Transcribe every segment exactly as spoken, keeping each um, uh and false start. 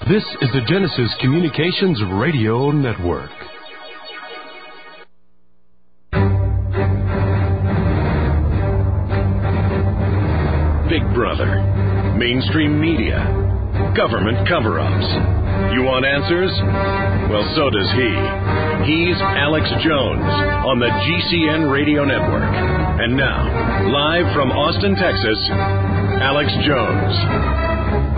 This is the Genesis Communications Radio Network. Big Brother, mainstream media, government cover-ups. You want answers? Well, so does he. He's Alex Jones on the G C N Radio Network. And now, live from Austin, Texas, Alex Jones.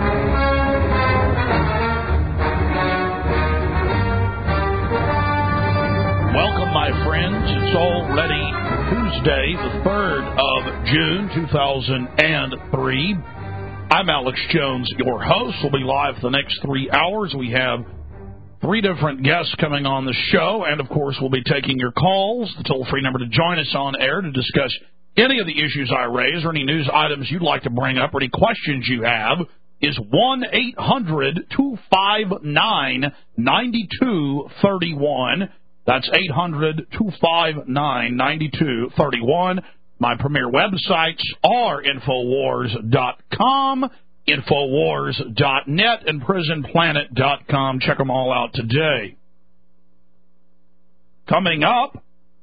Welcome, my friends. It's already Tuesday, the third of June, two thousand three. I'm Alex Jones, your host. We'll be live for the next three hours. We have three different guests coming on the show, and, of course, we'll be taking your calls. The toll-free number to join us on air to discuss any of the issues I raise or any news items you'd like to bring up or any questions you have is one eight hundred two five nine nine two three one. That's eight hundred two five nine nine two three one. My premier websites are Infowars dot com, Infowars dot net, and Prison Planet dot com. Check them all out today. Coming up,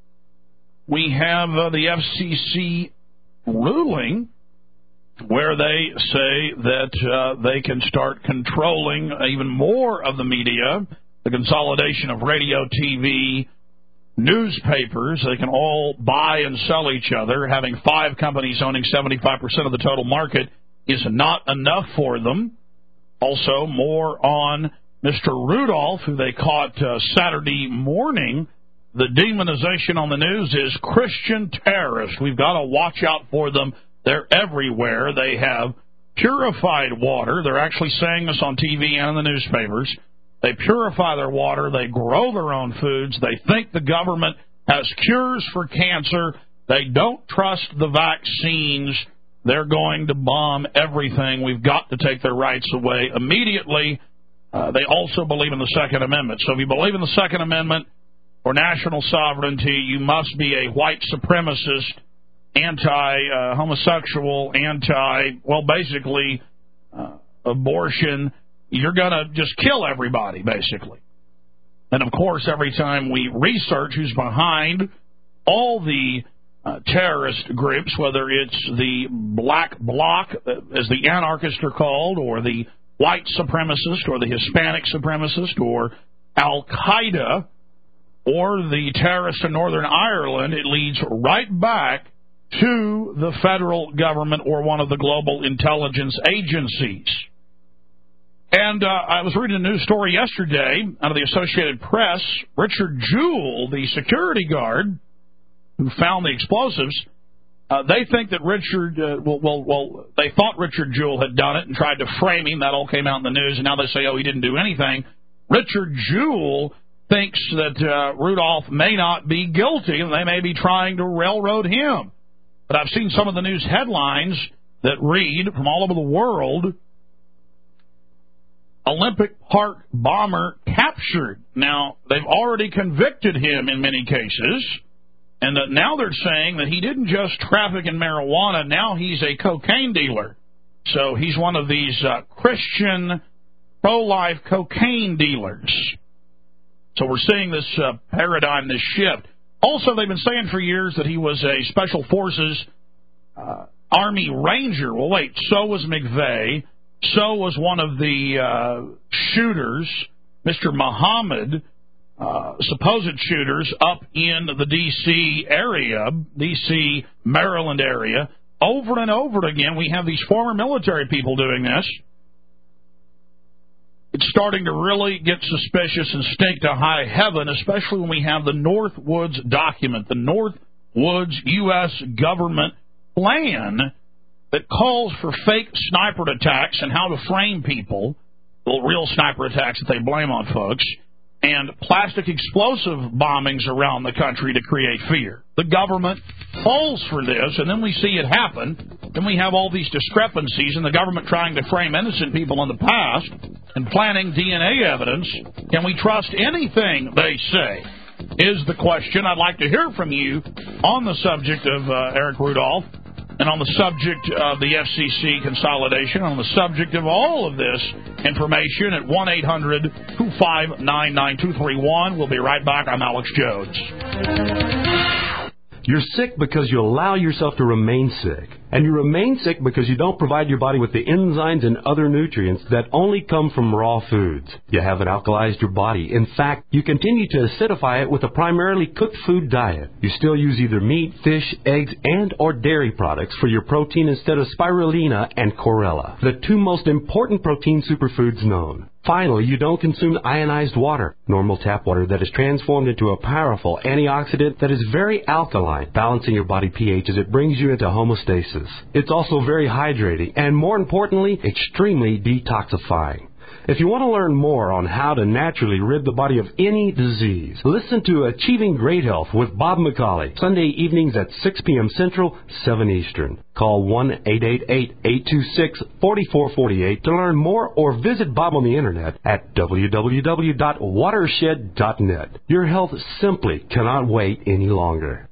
we have uh, the F C C ruling where they say that uh, they can start controlling even more of the media. The consolidation of radio, T V, newspapers. They can all buy and sell each other. Having five companies owning seventy-five percent of the total market is not enough for them. Also, more on Mister Rudolph, who they caught uh, Saturday morning. The demonization on the news is Christian terrorists. We've got to watch out for them. They're everywhere. They have purified water. They're actually saying this on T V and in the newspapers. They purify their water. They grow their own foods. They think the government has cures for cancer. They don't trust the vaccines. They're going to bomb everything. We've got to take their rights away immediately. Uh, they also believe in the Second Amendment. So if you believe in the Second Amendment or national sovereignty, you must be a white supremacist, anti-homosexual, uh, anti, well, basically, uh, abortion. You're going to just kill everybody, basically. And, of course, every time we research who's behind all the uh, terrorist groups, whether it's the Black Bloc, as the anarchists are called, or the white supremacist, or the Hispanic supremacist, or Al-Qaeda, or the terrorists in Northern Ireland, it leads right back to the federal government or one of the global intelligence agencies. And uh, I was reading a news story yesterday out of the Associated Press. Richard Jewell, the security guard who found the explosives, uh, they think that Richard, uh, well, well, well, they thought Richard Jewell had done it and tried to frame him. That all came out in the news, and now they say, oh, he didn't do anything. Richard Jewell thinks that uh, Rudolph may not be guilty, and they may be trying to railroad him. But I've seen some of the news headlines that read from all over the world, Olympic Park bomber captured. Now, they've already convicted him in many cases, and that now they're saying that he didn't just traffic in marijuana, now he's a cocaine dealer. So he's one of these uh, Christian pro-life cocaine dealers. So we're seeing this uh, paradigm, this shift. Also, they've been saying for years that he was a Special Forces uh, Army Ranger. Well, wait, so was McVeigh. So was one of the uh, shooters, Mister Muhammad, uh, supposed shooters up in the D C area, D C, Maryland area. Over and over again, we have these former military people doing this. It's starting to really get suspicious and stink to high heaven, especially when we have the Northwoods document, the Northwoods U S government plan that calls for fake sniper attacks and how to frame people, well, real sniper attacks that they blame on folks, and plastic explosive bombings around the country to create fear. The government falls for this, and then we see it happen. Then we have all these discrepancies, and the government trying to frame innocent people in the past and planting D N A evidence. Can we trust anything they say? Is the question. I'd like to hear from you on the subject of uh, Eric Rudolph. And on the subject of the F C C consolidation, on the subject of all of this information at one eight hundred two five nine nine two three one. We'll be right back. I'm Alex Jones. You're sick because you allow yourself to remain sick. And you remain sick because you don't provide your body with the enzymes and other nutrients that only come from raw foods. You haven't alkalized your body. In fact, you continue to acidify it with a primarily cooked food diet. You still use either meat, fish, eggs, and or dairy products for your protein instead of spirulina and chlorella, the two most important protein superfoods known. Finally, you don't consume ionized water, normal tap water that is transformed into a powerful antioxidant that is very alkaline, balancing your body pH as it brings you into homeostasis. It's also very hydrating and, more importantly, extremely detoxifying. If you want to learn more on how to naturally rid the body of any disease, listen to Achieving Great Health with Bob McCauley, Sunday evenings at six p.m. Central, seven Eastern. Call one eight eight eight, eight two six, four four four eight to learn more or visit Bob on the internet at w w w dot watershed dot net. Your health simply cannot wait any longer.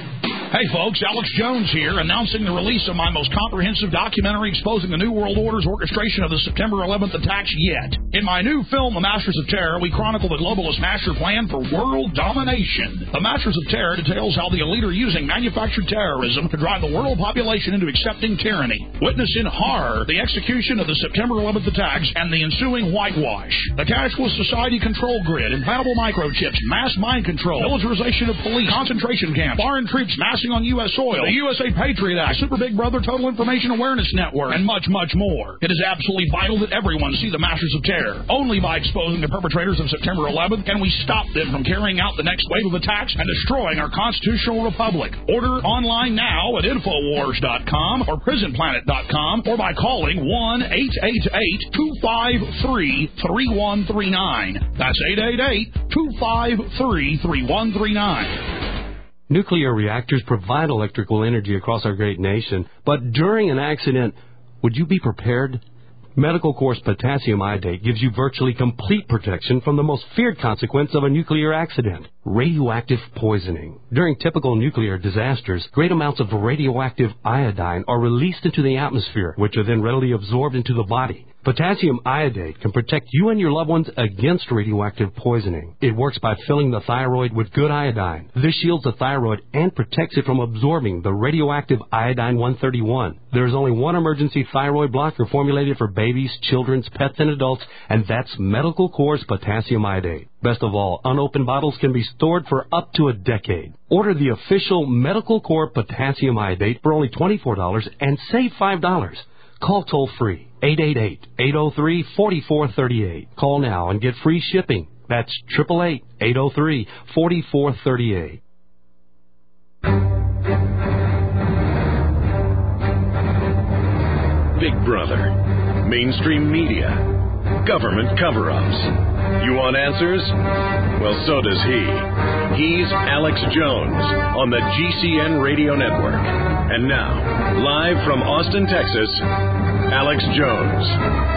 Hey folks, Alex Jones here, announcing the release of my most comprehensive documentary exposing the New World Order's orchestration of the September eleventh attacks yet. In my new film, The Masters of Terror, we chronicle the globalist master plan for world domination. The Masters of Terror details how the elite are using manufactured terrorism to drive the world population into accepting tyranny. Witness in horror the execution of the September eleventh attacks and the ensuing whitewash. The cashless society control grid, implantable microchips, mass mind control, militarization of police, concentration camps, foreign troops massing on U S soil, the U S A Patriot Act, Super Big Brother Total Information Awareness Network, and much, much more. It is absolutely vital that everyone see the Masters of Terror. Only by exposing the perpetrators of September eleventh can we stop them from carrying out the next wave of attacks and destroying our constitutional republic. Order online now at infowars dot com or prison planet dot com or by calling one eight eight eight, two five three, three one three nine. That's eight eight eight, two five three, three one three nine. Nuclear reactors provide electrical energy across our great nation, but during an accident, would you be prepared? Medical Course Potassium Iodate gives you virtually complete protection from the most feared consequence of a nuclear accident, radioactive poisoning. During typical nuclear disasters, great amounts of radioactive iodine are released into the atmosphere, which are then readily absorbed into the body. Potassium iodate can protect you and your loved ones against radioactive poisoning. It works by filling the thyroid with good iodine. This shields the thyroid and protects it from absorbing the radioactive iodine one thirty-one. There is only one emergency thyroid blocker formulated for babies, children, pets, and adults, and that's Medical Course Potassium Iodate. Best of all, unopened bottles can be stored for up to a decade. Order the official Medical Core Potassium Iodate for only twenty-four dollars and save five dollars. Call toll-free, eight eight eight, eight zero three, four four three eight. Call now and get free shipping. That's eight eight eight, eight zero three, four four three eight. Big Brother, mainstream media, government cover-ups. You want answers? Well, so does he. He's Alex Jones on the G C N Radio Network. And now, live from Austin, Texas, Alex Jones.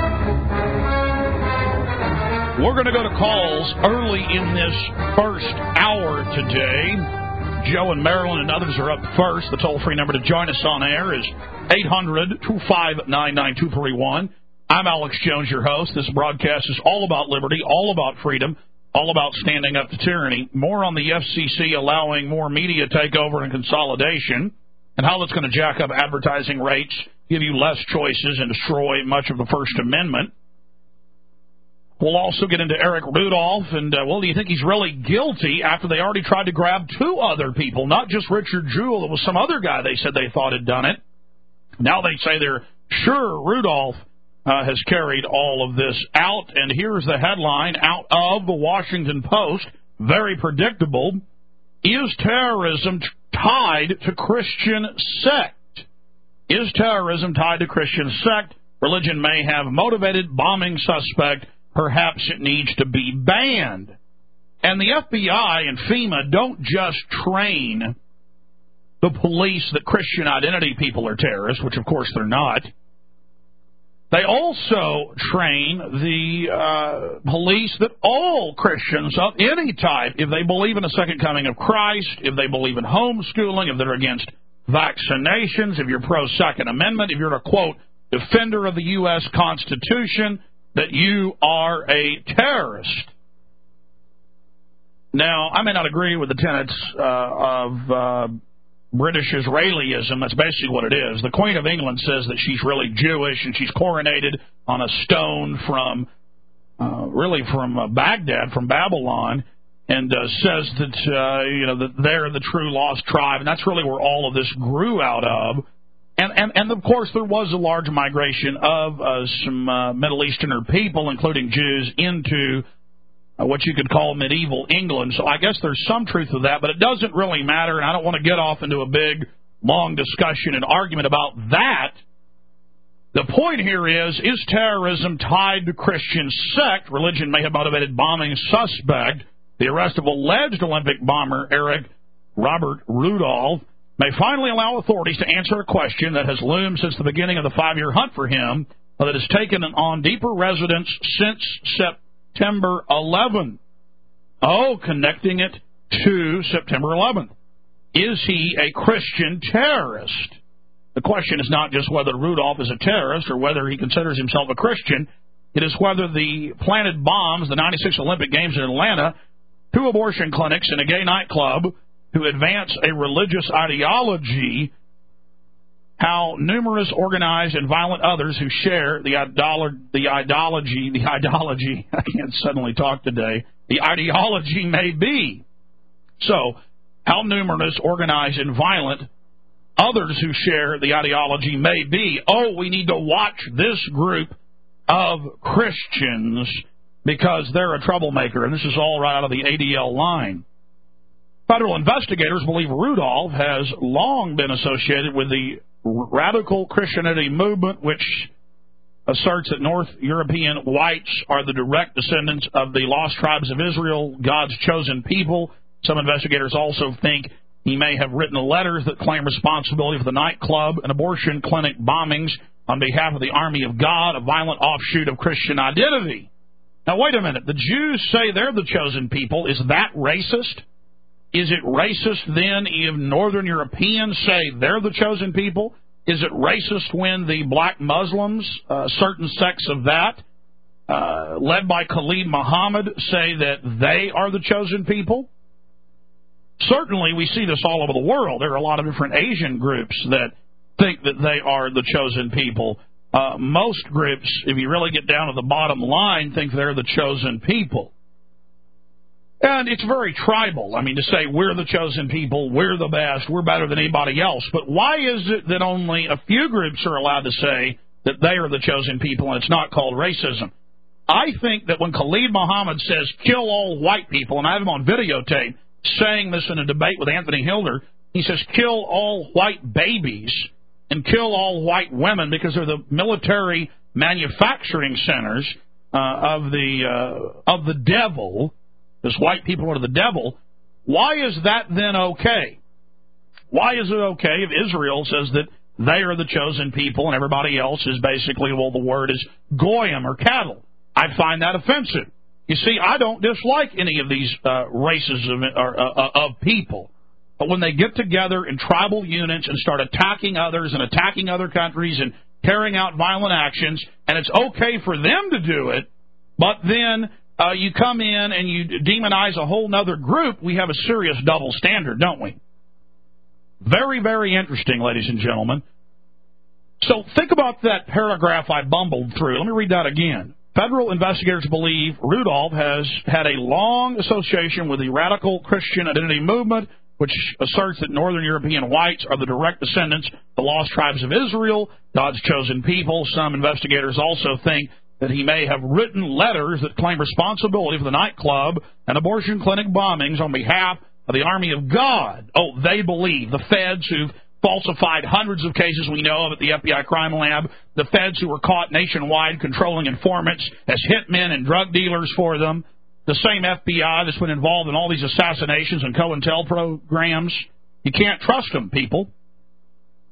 We're going to go to calls early in this first hour today. Joe and Marilyn and others are up first. The toll-free number to join us on air is eight hundred, two five nine, nine two three one. I'm Alex Jones, your host. This broadcast is all about liberty, all about freedom, all about standing up to tyranny. More on the F C C allowing more media takeover and consolidation, and how that's going to jack up advertising rates, give you less choices, and destroy much of the First Amendment. We'll also get into Eric Rudolph, and, uh, well, do you think he's really guilty after they already tried to grab two other people, not just Richard Jewell? It was some other guy they said they thought had done it. Now they say they're sure Rudolph uh, has carried all of this out, and here's the headline out of the Washington Post, very predictable. Is terrorism t- tied to Christian sect? Is terrorism tied to Christian sect? Religion may have motivated bombing suspect. Perhaps it needs to be banned. And the F B I and FEMA don't just train the police that Christian identity people are terrorists, which of course they're not. They also train the uh, police that all Christians of any type, if they believe in a second coming of Christ, if they believe in homeschooling, if they're against vaccinations, if you're pro-Second Amendment, if you're a, quote, defender of the U S Constitution, that you are a terrorist. Now, I may not agree with the tenets uh, of uh, British Israelism. That's basically what it is. The Queen of England says that she's really Jewish, and she's coronated on a stone from, uh, really from uh, Baghdad, from Babylon, and uh, says that, uh, you know, that they're the true lost tribe, and that's really where all of this grew out of. And, and, and of course, there was a large migration of uh, some uh, Middle Easterner people, including Jews, into uh, what you could call medieval England. So I guess there's some truth to that, but it doesn't really matter, and I don't want to get off into a big, long discussion and argument about that. The point here is, is terrorism tied to Christian sect? Religion may have motivated bombing suspect. The arrest of alleged Olympic bomber Eric Robert Rudolph may finally allow authorities to answer a question that has loomed since the beginning of the five-year hunt for him, but that has taken on deeper resonance since September eleventh. Oh, connecting it to September eleventh. Is he a Christian terrorist? The question is not just whether Rudolph is a terrorist or whether he considers himself a Christian. It is whether the planted bombs, the ninety-six Olympic Games in Atlanta, two abortion clinics, and a gay nightclub to advance a religious ideology, how numerous organized and violent others who share the, idol- the ideology, the ideology, I can't suddenly talk today, the ideology may be. So, how numerous, organized, and violent others who share the ideology may be. Oh, we need to watch this group of Christians because they're a troublemaker, and this is all right out of the A D L line. Federal investigators believe Rudolph has long been associated with the radical Christianity movement, which asserts that North European whites are the direct descendants of the lost tribes of Israel, God's chosen people. Some investigators also think he may have written letters that claim responsibility for the nightclub and abortion clinic bombings on behalf of the Army of God, a violent offshoot of Christian identity. Now, wait a minute. The Jews say they're the chosen people. Is that racist? Is it racist then if Northern Europeans say they're the chosen people? Is it racist when the black Muslims, uh, certain sects of that, uh, led by Khalid Muhammad, say that they are the chosen people? Certainly, we see this all over the world. There are a lot of different Asian groups that think that they are the chosen people. Uh, most groups, if you really get down to the bottom line, think they're the chosen people. And it's very tribal. I mean, to say we're the chosen people, we're the best, we're better than anybody else. But why is it that only a few groups are allowed to say that they are the chosen people and it's not called racism? I think that when Khalid Muhammad says kill all white people, and I have him on videotape saying this in a debate with Anthony Hilder, he says kill all white babies and kill all white women because they're the military manufacturing centers uh, of the uh, of the devil. Because white people are the devil. Why is that then okay? Why is it okay if Israel says that they are the chosen people and everybody else is basically, well, the word is goyim or cattle? I find that offensive. You see, I don't dislike any of these uh, races of, or, uh, of people. But when they get together in tribal units and start attacking others and attacking other countries and carrying out violent actions, and it's okay for them to do it, but then Uh, you come in and you demonize a whole other group, we have a serious double standard, don't we? Very, very interesting, ladies and gentlemen. So think about that paragraph I bumbled through. Let me read that again. Federal investigators believe Rudolph has had a long association with the radical Christian identity movement, which asserts that Northern European whites are the direct descendants of the lost tribes of Israel, God's chosen people. Some investigators also think that he may have written letters that claim responsibility for the nightclub and abortion clinic bombings on behalf of the Army of God. Oh, they believe. The feds who've falsified hundreds of cases we know of at the F B I crime lab, the feds who were caught nationwide controlling informants as hitmen and drug dealers for them, the same F B I that's been involved in all these assassinations and COINTEL programs. You can't trust them, people.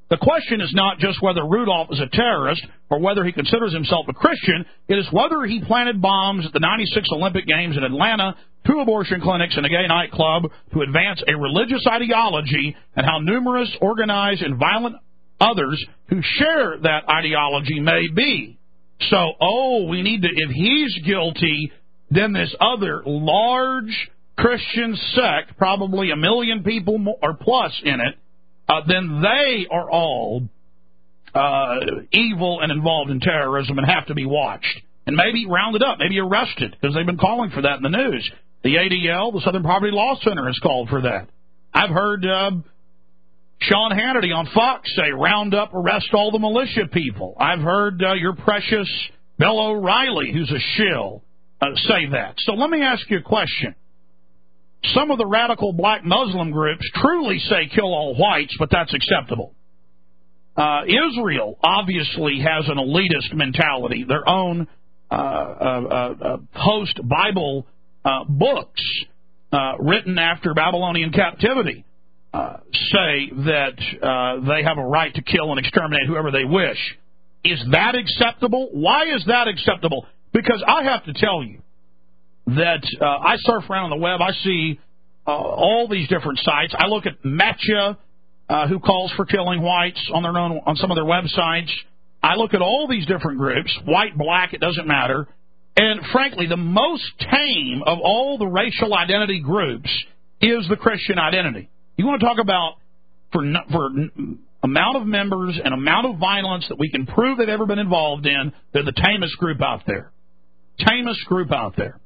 The question is not just whether Rudolph is a terrorist or whether he considers himself a Christian. It is whether he planted bombs at the ninety-six Olympic Games in Atlanta, two abortion clinics, and a gay nightclub to advance a religious ideology, and how numerous, organized, and violent others who share that ideology may be. So, oh, we need to, if he's guilty, then this other large Christian sect, probably a million people more, or plus in it, Uh, then they are all uh, evil and involved in terrorism and have to be watched. And maybe rounded up, maybe arrested, because they've been calling for that in the news. The A D L, the Southern Poverty Law Center, has called for that. I've heard uh, Sean Hannity on Fox say, round up, arrest all the militia people. I've heard uh, your precious Bill O'Reilly, who's a shill, uh, say that. So let me ask you a question. Some of the radical black Muslim groups truly say kill all whites, but that's acceptable. Uh, Israel obviously has an elitist mentality. Their own uh, uh, uh, post-Bible uh, books uh, written after Babylonian captivity uh, say that uh, they have a right to kill and exterminate whoever they wish. Is that acceptable? Why is that acceptable? Because I have to tell you, that uh, I surf around on the web. I see uh, all these different sites. I look at Metcha, uh, who calls for killing whites on their own on some of their websites. I look at all these different groups, white, black, it doesn't matter. And frankly, the most tame of all the racial identity groups is the Christian identity. You want to talk about for for amount of members and amount of violence that we can prove they've ever been involved in, they're the tamest group out there. Tamest group out there.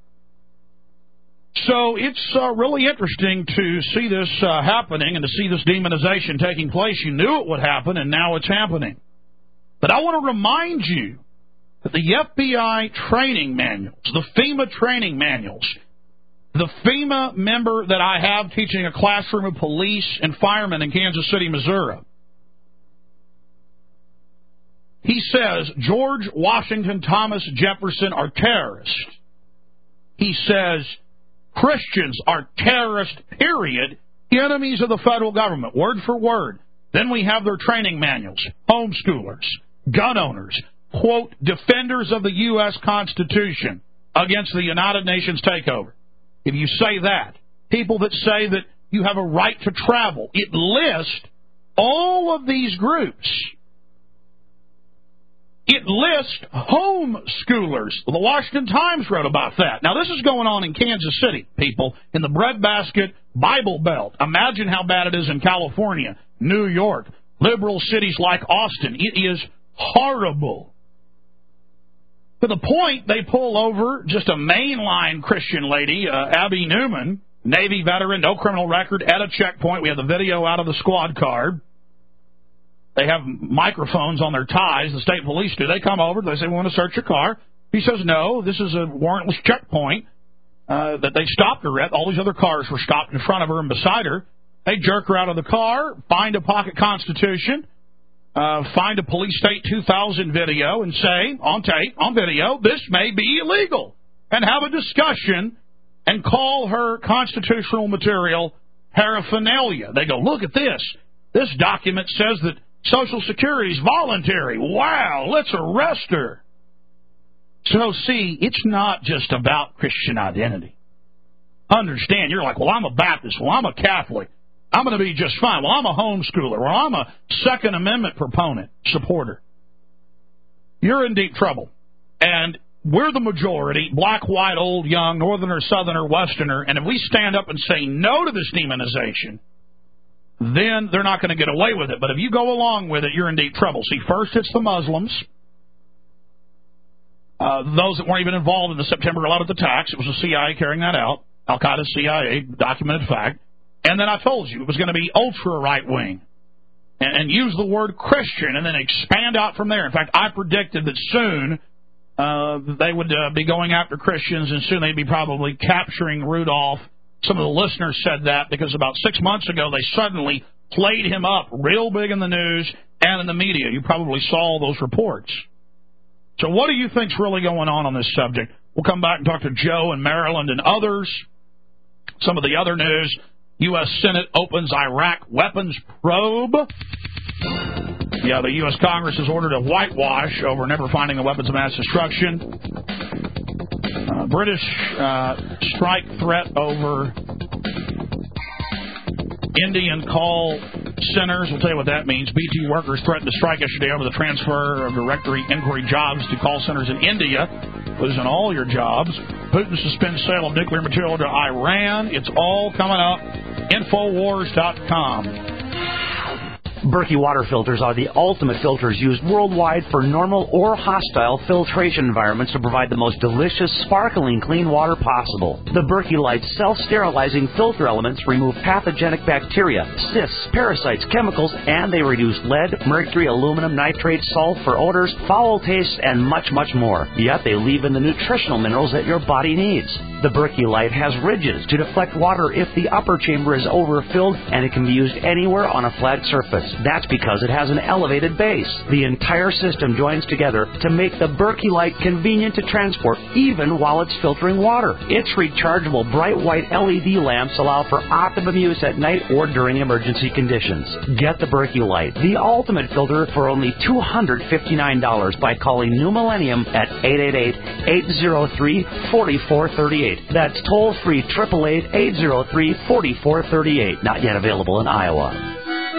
So it's uh, really interesting to see this uh, happening and to see this demonization taking place. You knew it would happen, and now it's happening. But I want to remind you that the F B I training manuals, the FEMA training manuals, the FEMA member that I have teaching a classroom of police and firemen in Kansas City, Missouri, he says George Washington Thomas Jefferson are terrorists. He says Christians are terrorists, period, enemies of the federal government, word for word. Then we have their training manuals, homeschoolers, gun owners, quote, defenders of the U S Constitution against the United Nations takeover. If you say that, people that say that you have a right to travel, it lists all of these groups. It lists homeschoolers. The Washington Times wrote about that. Now, this is going on in Kansas City, people, in the breadbasket Bible Belt. Imagine how bad it is in California, New York, liberal cities like Austin. It is horrible. To the point they pull over just a mainline Christian lady, uh, Abby Newman, Navy veteran, no criminal record, at a checkpoint. We have the video out of the squad car. They have microphones on their ties, the state police do. They come over, they say, we want to search your car. He says, no, this is a warrantless checkpoint uh, that they stopped her at. All these other cars were stopped in front of her and beside her. They jerk her out of the car, find a pocket Constitution, uh, find a Police State two thousand video and say, on tape, on video, this may be illegal, and have a discussion and call her constitutional material paraphernalia. They go, look at this. This document says that Social Security is voluntary. Wow, let's arrest her. So, see, it's not just about Christian identity. Understand, you're like, well, I'm a Baptist. Well, I'm a Catholic. I'm going to be just fine. Well, I'm a homeschooler. Well, I'm a Second Amendment proponent, supporter. You're in deep trouble. And we're the majority, black, white, old, young, northerner, southerner, westerner, and if we stand up and say no to this demonization, then they're not going to get away with it. But if you go along with it, you're in deep trouble. See, first it's the Muslims, uh, those that weren't even involved in the September eleventh attacks. It was the C I A carrying that out, Al-Qaeda, C I A, documented fact. And then I told you it was going to be ultra-right-wing. And, and use the word Christian and then expand out from there. In fact, I predicted that soon uh, they would uh, be going after Christians, and soon they'd be probably capturing Rudolph. Some of the listeners said that because about six months ago they suddenly played him up real big in the news and in the media. You probably saw all those reports. So what do you think's really going on on this subject? We'll come back and talk to Joe in Maryland and others. Some of the other news, U S Senate opens Iraq weapons probe. Yeah, the U S. Congress has ordered a whitewash over never finding the weapons of mass destruction. Uh, British uh, strike threat over Indian call centers. We'll tell you what that means. B T workers threatened to strike yesterday over the transfer of directory inquiry jobs to call centers in India, losing all your jobs. Putin suspends sale of nuclear material to Iran. It's all coming up. Infowars dot com. Berkey water filters are the ultimate filters used worldwide for normal or hostile filtration environments to provide the most delicious, sparkling, clean water possible. The Berkey Light self-sterilizing filter elements remove pathogenic bacteria, cysts, parasites, chemicals, and they reduce lead, mercury, aluminum, nitrates, sulfur, odors, foul tastes, and much, much more. Yet they leave in the nutritional minerals that your body needs. The Berkey Light has ridges to deflect water if the upper chamber is overfilled, and it can be used anywhere on a flat surface. That's because it has an elevated base. The entire system joins together to make the Berkey Light convenient to transport, even while it's filtering water. Its rechargeable bright white L E D lamps allow for optimum use at night or during emergency conditions. Get the Berkey Light, the ultimate filter, for only two hundred fifty-nine dollars by calling New Millennium at eight eight eight, eight zero three, four four three eight. That's toll-free, eight eight eight, eight zero three, four four three eight. Not yet available in Iowa.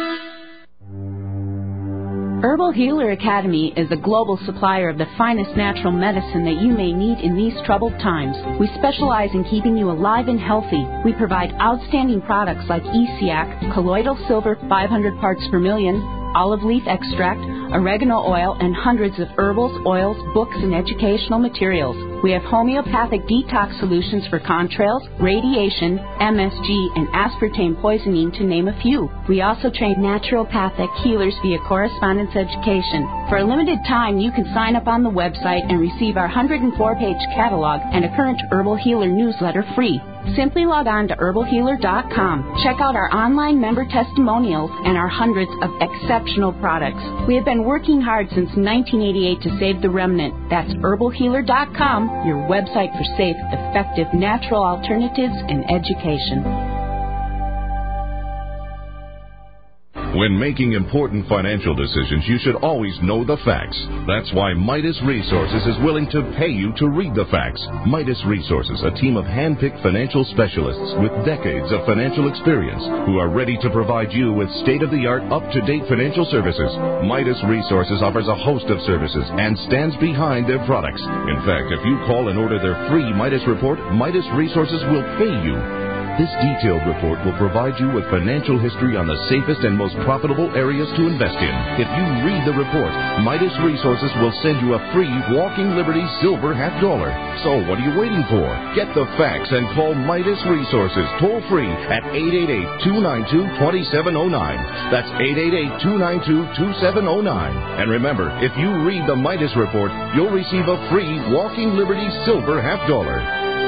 Herbal Healer Academy is a global supplier of the finest natural medicine that you may need in these troubled times. We specialize in keeping you alive and healthy. We provide outstanding products like E C A C, colloidal silver five hundred parts per million, olive leaf extract, oregano oil, and hundreds of herbals, oils, books, and educational materials. We have homeopathic detox solutions for contrails, radiation, M S G, and aspartame poisoning, to name a few. We also train naturopathic healers via correspondence education. For a limited time, you can sign up on the website and receive our one hundred four page catalog and a current Herbal Healer newsletter free. Simply log on to herbal healer dot com. Check out our online member testimonials and our hundreds of exceptional products. We have been working hard since nineteen eighty-eight to save the remnant. That's herbal healer dot com, your website for safe, effective, natural alternatives and education. When making important financial decisions, you should always know the facts. That's why Midas Resources is willing to pay you to read the facts. Midas Resources, a team of hand-picked financial specialists with decades of financial experience who are ready to provide you with state-of-the-art, up-to-date financial services. Midas Resources offers a host of services and stands behind their products. In fact, if you call and order their free Midas report, Midas Resources will pay you. This detailed report will provide you with financial history on the safest and most profitable areas to invest in. If you read the report, Midas Resources will send you a free Walking Liberty silver half dollar. So what are you waiting for? Get the facts and call Midas Resources toll free at eight eight eight, two nine two, two seven zero nine. That's eight eight eight, two nine two, two seven zero nine. And remember, if you read the Midas report, you'll receive a free Walking Liberty silver half dollar.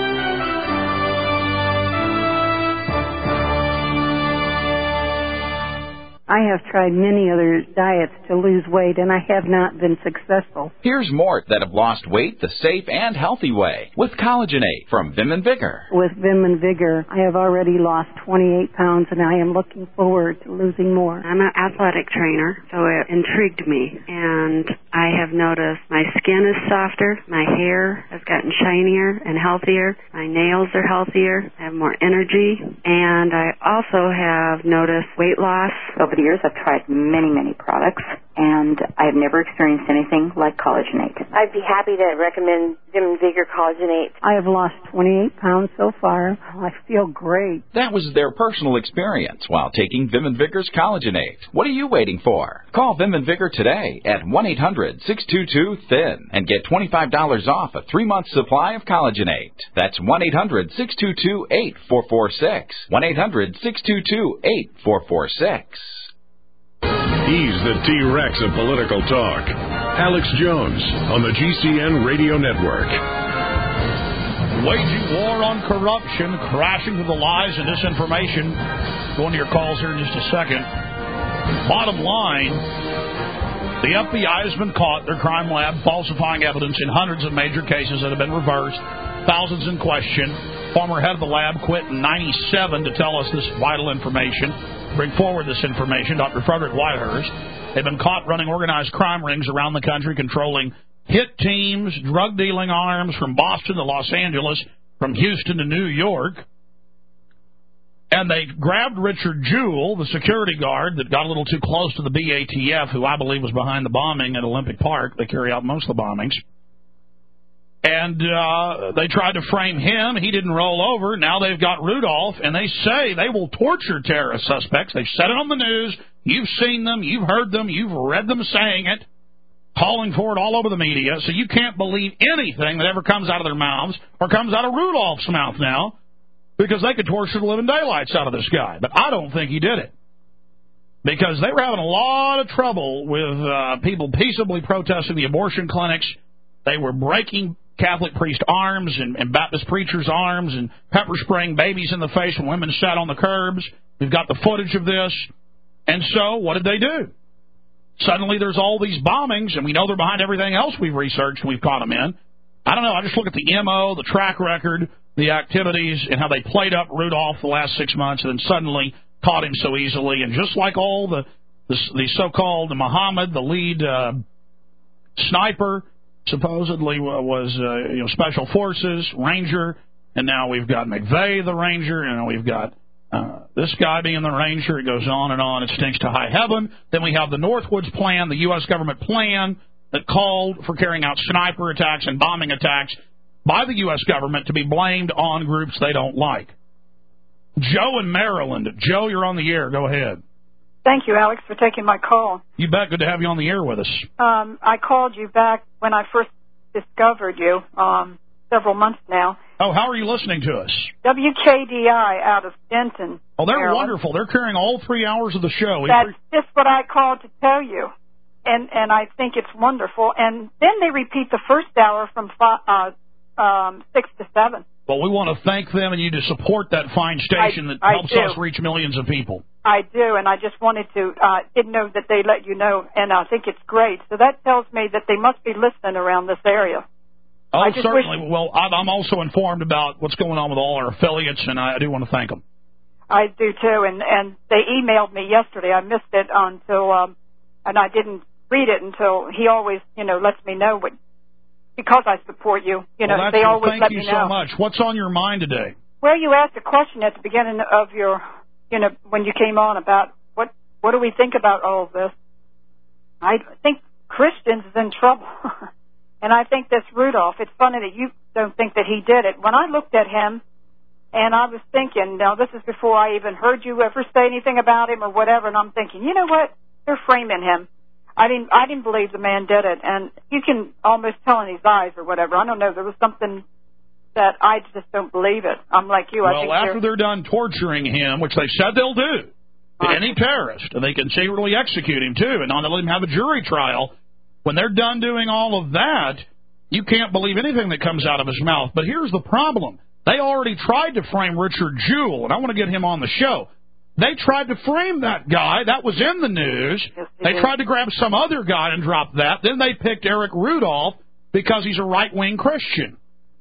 I have tried many other diets to lose weight, and I have not been successful. Here's more that have lost weight the safe and healthy way with Collagenate from Vim and Vigor. With Vim and Vigor, I have already lost twenty-eight pounds, and I am looking forward to losing more. I'm an athletic trainer, so it intrigued me, and I have noticed my skin is softer, my hair has gotten shinier and healthier, my nails are healthier, I have more energy, and I also have noticed weight loss. Over the years, I've tried many, many products, and I've never experienced anything like Collagenate. I'd be happy to recommend Vim and Vigor Collagenate. I have lost twenty-eight pounds so far. I feel great. That was their personal experience while taking Vim and Vigor's Collagenate. What are you waiting for? Call Vim and Vigor today at one eight hundred, six two two, T H I N and get twenty-five dollars off a three-month supply of Collagenate. That's one eight hundred, six two two, eight four four six. one eight hundred, six two two, eight four four six. He's the T-Rex of political talk. Alex Jones on the G C N Radio Network. Waging war on corruption, crashing through the lies and disinformation. Going to your calls here in just a second. Bottom line, the F B I has been caught, their crime lab, falsifying evidence in hundreds of major cases that have been reversed, thousands in question. Former head of the lab quit in ninety-seven to tell us this vital information. Bring forward this information, Doctor Frederick Whitehurst. They've been caught running organized crime rings around the country, controlling hit teams, drug dealing arms from Boston to Los Angeles, from Houston to New York. And they grabbed Richard Jewell, the security guard that got a little too close to the B A T F, who I believe was behind the bombing at Olympic Park. They carry out most of the bombings. And uh, they tried to frame him. He didn't roll over. Now they've got Rudolph, and they say they will torture terrorist suspects. They've said it on the news. You've seen them. You've heard them. You've read them saying it, calling for it all over the media. So you can't believe anything that ever comes out of their mouths or comes out of Rudolph's mouth now, because they could torture the living daylights out of this guy. But I don't think he did it, because they were having a lot of trouble with uh, people peaceably protesting the abortion clinics. They were breaking Catholic priest arms and, and Baptist preachers' arms and pepper spraying babies in the face when women sat on the curbs. We've got the footage of this. And so what did they do? Suddenly there's all these bombings, and we know they're behind everything else we've researched and we've caught them in. I don't know. I just look at the M O, the track record, the activities, and how they played up Rudolph the last six months and then suddenly caught him so easily. And just like all the, the, the so-called Muhammad, the lead uh, sniper, supposedly was uh, you know Special Forces, Ranger, and now we've got McVeigh, the Ranger, and now we've got uh, this guy being the Ranger. It goes on and on. It stinks to high heaven. Then we have the Northwoods Plan, the U S government plan that called for carrying out sniper attacks and bombing attacks by the U S government to be blamed on groups they don't like. Joe in Maryland. Joe, you're on the air. Go ahead. Thank you, Alex, for taking my call. You bet. Good to have you on the air with us. Um, I called you back when I first discovered you, um, several months now. Oh, how are you listening to us? W K D I out of Denton. Oh, they're Maryland. wonderful. They're carrying all three hours of the show. That's just what I called to tell you, and and I think it's wonderful. And then they repeat the first hour from five, uh, um, six to seven. Well, we want to thank them and you to support that fine station I, that I helps do. us reach millions of people. I do, and I just wanted to, uh, didn't know that they let you know, and I think it's great. So that tells me that they must be listening around this area. Oh, I just certainly. Wish... Well, I'm also informed about what's going on with all our affiliates, and I do want to thank them. I do, too, and, and they emailed me yesterday. I missed it until, um, and I didn't read it until he always, you know, lets me know what, because I support you. You know, well, they always thank let you me so know. much. What's on your mind today? Well, you asked a question at the beginning of your, you know, when you came on about what what do we think about all of this. I think Christians is in trouble. And I think this Rudolph, it's funny that you don't think that he did it. When I looked at him, and I was thinking, now this is before I even heard you ever say anything about him or whatever, and I'm thinking, you know what? They're framing him. I didn't I didn't believe the man did it, and you can almost tell in his eyes or whatever. I don't know. There was something that I just don't believe it. I'm like you. Well, I think after they're, they're done torturing him, which they said they'll do, to any terrorist, and they can secretly execute him, too, and not let him have a jury trial, when they're done doing all of that, you can't believe anything that comes out of his mouth. But here's the problem. They already tried to frame Richard Jewell, and I want to get him on the show. They tried to frame that guy. That was in the news. Yes, they did. tried to grab some other guy and drop that. Then they picked Eric Rudolph because he's a right-wing Christian.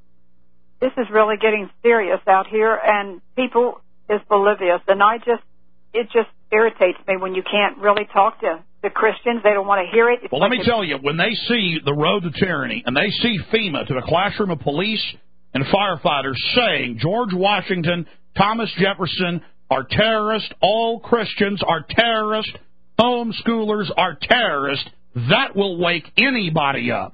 This is really getting serious out here, and people is oblivious. And I just, it just irritates me when you can't really talk to the Christians. They don't want to hear it. It's well, like let me tell you, when they see the road to tyranny, and they see FEMA to the classroom of police and firefighters saying George Washington, Thomas Jefferson are terrorists, all Christians are terrorists, homeschoolers are terrorists, that will wake anybody up.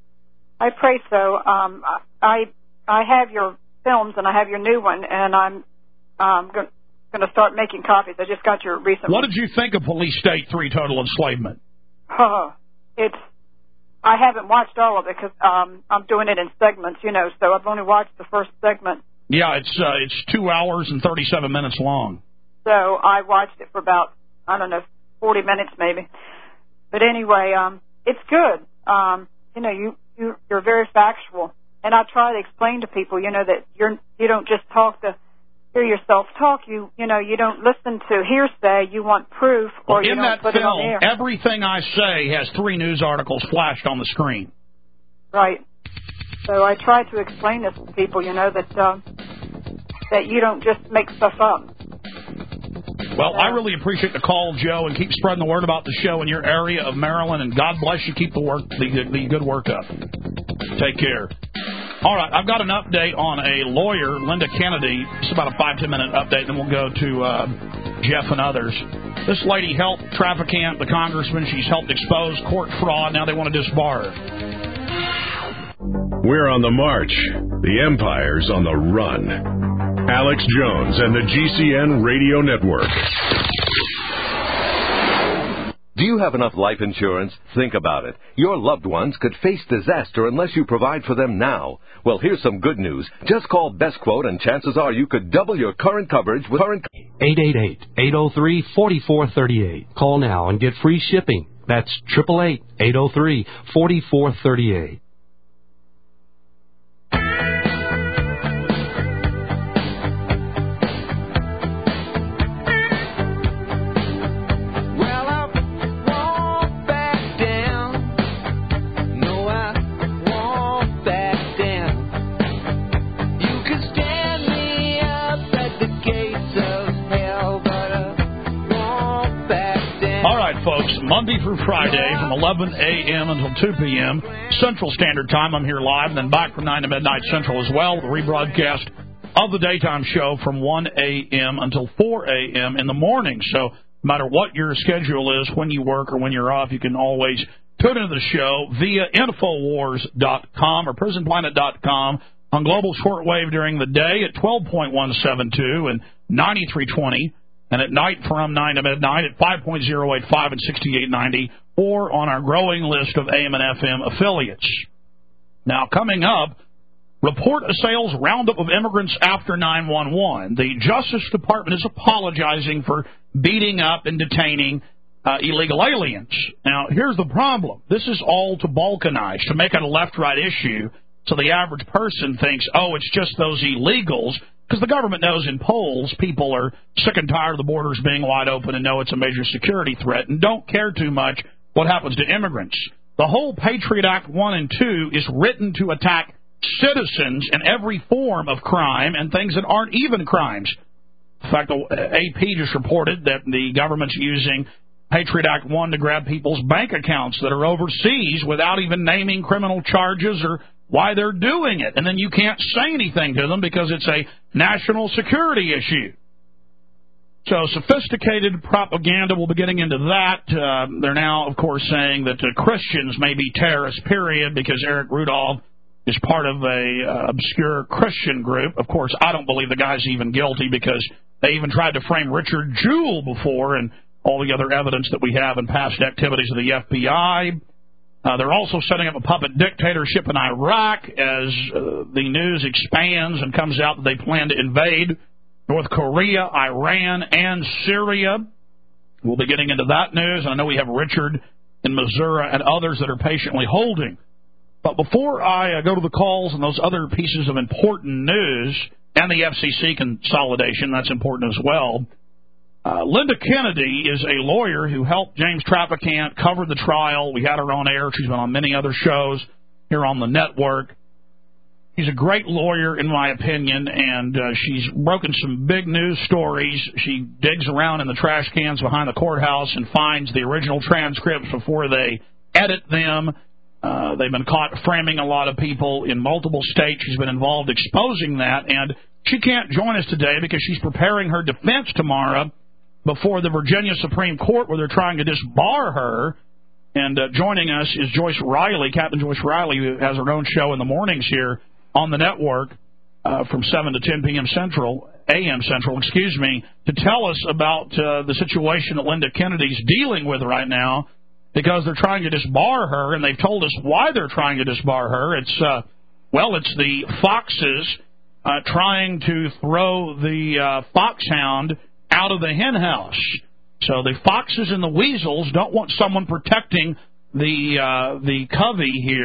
I pray so. Um, I I have your films, and I have your new one, and I'm um, going to start making copies. I just got your recent What one. did you think of Police State three, Total Enslavement? Oh, it's, I haven't watched all of it because um, I'm doing it in segments, you know, so I've only watched the first segment. Yeah, it's uh, it's two hours and thirty-seven minutes long. So I watched it for about, I don't know, forty minutes maybe. But anyway, um, it's good. Um, you know, you, you, you're very factual. And I try to explain to people, you know, that you're, you don't just talk to hear yourself talk. You, you know, you don't listen to hearsay. You want proof, or well, you in don't that put film, it on the air. Everything I say has three news articles flashed on the screen. Right. So I try to explain this to people, you know, that uh, that you don't just make stuff up. Well, I really appreciate the call, Joe, and keep spreading the word about the show in your area of Maryland, and God bless you. Keep the work, the, the good work up. Take care. All right, I've got an update on a lawyer, Linda Kennedy. It's about a five, ten minute update, then we'll go to uh, Jeff and others. This lady helped trafficant, the congressman. She's helped expose court fraud. Now they want to disbar her. We're on the march. The empire's on the run. Alex Jones and the G C N Radio Network. Do you have enough life insurance? Think about it. Your loved ones could face disaster unless you provide for them now. Well, here's some good news. Just call Best Quote and chances are you could double your current coverage with current... eight eight eight, eight oh three, four four three eight. Call now and get free shipping. That's eight eight eight, eight oh three, four four three eight. Folks, Monday through Friday from eleven a.m. until two p.m. Central Standard Time. I'm here live, and then back from nine to midnight Central as well. The rebroadcast of the daytime show from one a.m. until four a.m. in the morning. So no matter what your schedule is, when you work or when you're off, you can always tune into the show via Infowars dot com or Prison Planet dot com on global shortwave during the day at twelve point one seven two and ninety-three twenty. And at night from nine to midnight at five point oh eight five and sixty-eight ninety, or on our growing list of A M and F M affiliates. Now, coming up, report a sales roundup of immigrants after nine one one. The Justice Department is apologizing for beating up and detaining uh, illegal aliens. Now, here's the problem. This is all to balkanize, to make it a left-right issue, so the average person thinks, oh, it's just those illegals. Because the government knows in polls people are sick and tired of the borders being wide open and know it's a major security threat and don't care too much what happens to immigrants. The whole Patriot Act one and two is written to attack citizens in every form of crime and things that aren't even crimes. In fact, the A P just reported that the government's using Patriot Act one to grab people's bank accounts that are overseas without even naming criminal charges or why they're doing it. And then you can't say anything to them because it's a national security issue. So sophisticated propaganda will be getting into that. Uh, they're now, of course, saying that uh, Christians may be terrorists, period, because Eric Rudolph is part of a uh, obscure Christian group. Of course, I don't believe the guy's even guilty because they even tried to frame Richard Jewell before and all the other evidence that we have in past activities of the F B I. Uh, they're also setting up a puppet dictatorship in Iraq as uh, the news expands and comes out that they plan to invade North Korea, Iran, and Syria. We'll be getting into that news. I know we have Richard in Missouri and others that are patiently holding. But before I uh, go to the calls and those other pieces of important news, and the F C C consolidation, that's important as well, Uh, Linda Kennedy is a lawyer who helped James Traficant cover the trial. We had her on air. She's been on many other shows here on the network. She's a great lawyer, in my opinion, and uh, she's broken some big news stories. She digs around in the trash cans behind the courthouse and finds the original transcripts before they edit them. Uh, they've been caught framing a lot of people in multiple states. She's been involved exposing that, and she can't join us today because she's preparing her defense tomorrow before the Virginia Supreme Court, where they're trying to disbar her. And uh, joining us is Joyce Riley, Captain Joyce Riley, who has her own show in the mornings here on the network uh, from seven to ten p.m. Central, A M Central, excuse me, to tell us about uh, the situation that Linda Kennedy's dealing with right now, because they're trying to disbar her, and they've told us why they're trying to disbar her. It's, uh, well, it's the foxes uh, trying to throw the uh, foxhound out of the hen house. So the foxes and the weasels don't want someone protecting the uh, the covey here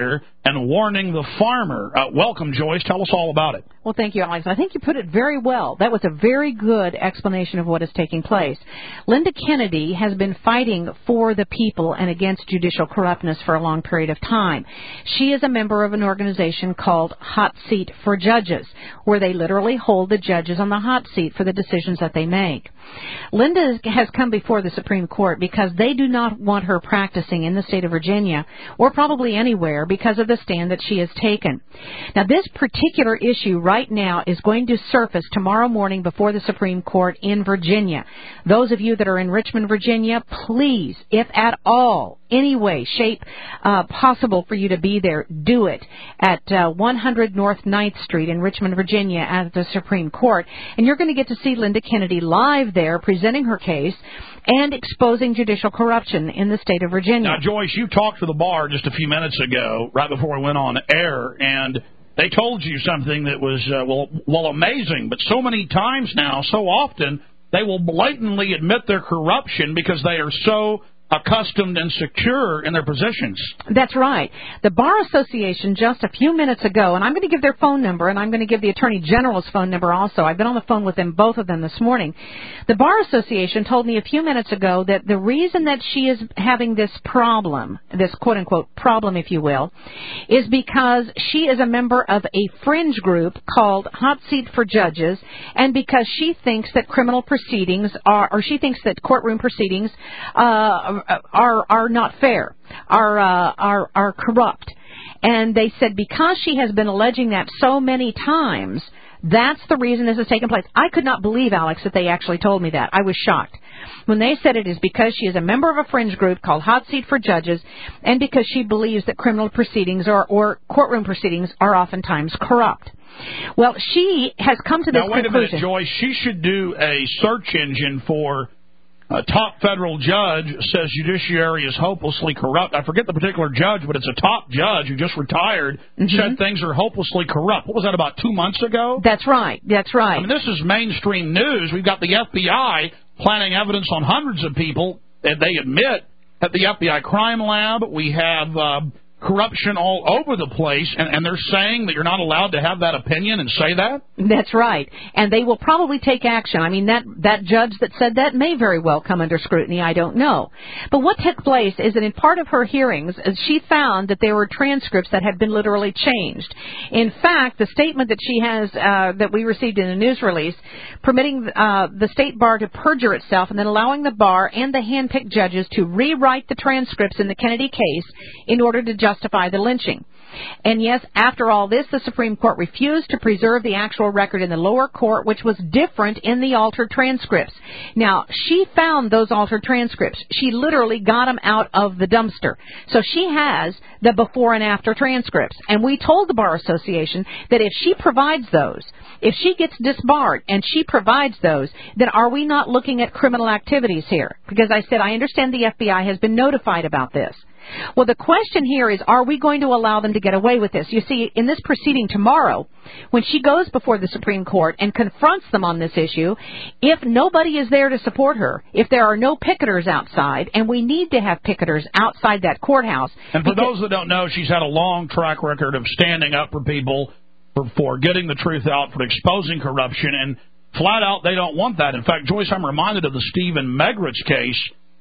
and warning the farmer. Uh, welcome, Joyce. Tell us all about it. Well, thank you, Alex. I think you put it very well. That was a very good explanation of what is taking place. Linda Kennedy has been fighting for the people and against judicial corruptness for a long period of time. She is a member of an organization called Hot Seat for Judges, where they literally hold the judges on the hot seat for the decisions that they make. Linda has come before the Supreme Court because they do not want her practicing in the state of Virginia or probably anywhere because of the stand that she has taken. Now, this particular issue right now is going to surface tomorrow morning before the Supreme Court in Virginia. Those of you that are in Richmond, Virginia, please, if at all, any way, shape uh, possible for you to be there, do it at uh, one hundred North ninth Street in Richmond, Virginia at the Supreme Court. And you're going to get to see Linda Kennedy live there presenting her case and exposing judicial corruption in the state of Virginia. Now, Joyce, you talked to the bar just a few minutes ago, right before we went on air, and they told you something that was, uh, well, well, amazing. But so many times now, so often, they will blatantly admit their corruption because they are so accustomed and secure in their positions. That's right. The Bar Association just a few minutes ago, and I'm going to give their phone number, and I'm going to give the Attorney General's phone number also. I've been on the phone with them, both of them, this morning. The Bar Association told me a few minutes ago that the reason that she is having this problem, this quote-unquote problem, if you will, is because she is a member of a fringe group called Hot Seat for Judges, and because she thinks that criminal proceedings are, or she thinks that courtroom proceedings uh, are are not fair, are uh, are are corrupt. And they said because she has been alleging that so many times, that's the reason this has taken place. I could not believe, Alex, that they actually told me that. I was shocked. When they said it is because she is a member of a fringe group called Hot Seat for Judges and because she believes that criminal proceedings or, or courtroom proceedings are oftentimes corrupt. Well, she has come to this now, wait conclusion. a minute, Joyce. She should do a search engine for a top federal judge says judiciary is hopelessly corrupt. I forget the particular judge, but it's a top judge who just retired, mm-hmm. said things are hopelessly corrupt. What was that, about two months ago? That's right. That's right. I mean, this is mainstream news. We've got the F B I planting evidence on hundreds of people that they admit at the F B I crime lab. We have uh, corruption all over the place, and, and they're saying that you're not allowed to have that opinion and say that? That's right. And they will probably take action. I mean, that, that judge that said that may very well come under scrutiny. I don't know. But what took place is that in part of her hearings, she found that there were transcripts that had been literally changed. In fact, the statement that she has, uh, that we received in a news release, permitting uh, the state bar to perjure itself and then allowing the bar and the hand-picked judges to rewrite the transcripts in the Kennedy case in order to justify the lynching. And yes, after all this, the Supreme Court refused to preserve the actual record in the lower court, which was different in the altered transcripts. Now, she found those altered transcripts. She literally got them out of the dumpster. So she has the before and after transcripts. And we told the Bar Association that if she provides those, if she gets disbarred and she provides those, then are we not looking at criminal activities here? Because I said, I understand the F B I has been notified about this. Well, the question here is, are we going to allow them to get away with this? You see, in this proceeding tomorrow, when she goes before the Supreme Court and confronts them on this issue, if nobody is there to support her, if there are no picketers outside, and we need to have picketers outside that courthouse. And for those that don't know, she's had a long track record of standing up for people, for, for getting the truth out, for exposing corruption, and flat out, they don't want that. In fact, Joyce, I'm reminded of the Stephen Megritz case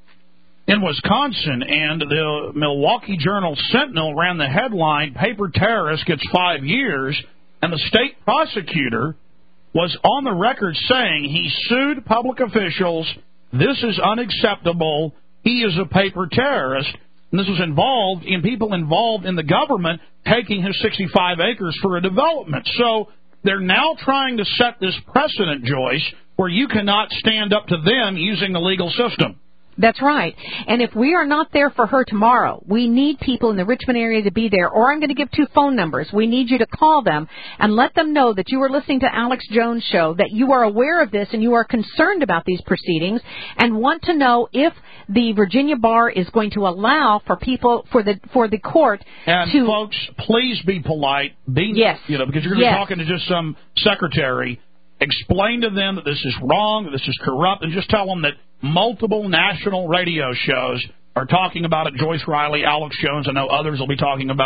in Wisconsin, and the Milwaukee Journal-Sentinel ran the headline, Paper Terrorist Gets Five Years, and the state prosecutor was on the record saying he sued public officials, this is unacceptable, he is a paper terrorist, and this was involved in people involved in the government taking his sixty-five acres for a development. So they're now trying to set this precedent, Joyce, where you cannot stand up to them using the legal system. That's right. And if we are not there for her tomorrow, we need people in the Richmond area to be there, or I'm going to give two phone numbers. We need you to call them and let them know that you are listening to Alex Jones' show, that you are aware of this and you are concerned about these proceedings and want to know if the Virginia Bar is going to allow for people, for the for the court and to... folks, please be polite. Be, yes. You know, because you're going to yes. be talking to just some secretary. Explain to them that this is wrong, that this is corrupt, and just tell them that multiple national radio shows are talking about it. Joyce Riley, Alex Jones, I know others will be talking about it.